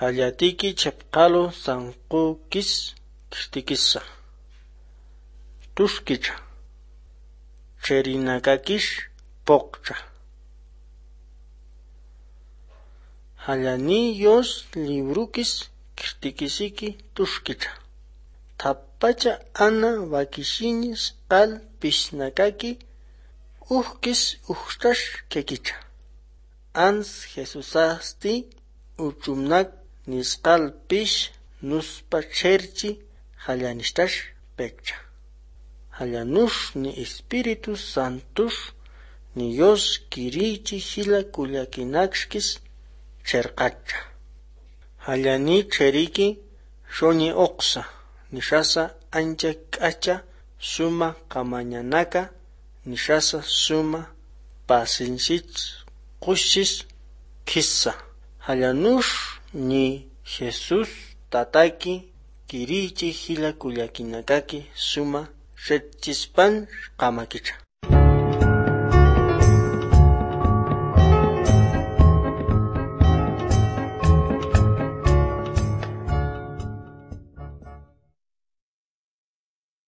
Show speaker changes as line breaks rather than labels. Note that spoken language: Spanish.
Hallatiki chapqalo sanqukis kirtikisa. Tushkicha. Cherinakakish pokcha. Hallani Dios librukis kirtikisiki tushkicha. Tapacha ana vakishinis qal pishnakaki uhkis uhtash kekicha. Ans Jesusasti uchumnak nisqal pish nuspa cherchi hallanishtash pekcha. Hallanush ni Espíritu Santush ni Dios kirichi hila kullakinakshkis cherqacha. Hallani cheriki shoni oqsa nishasa ancha k'acha suma qamañanaka nishasa suma pasenshich qushis kissa. Hallanush ni Jesús tataki kirichi hila kullakinakaki suma shechispan qamakicha.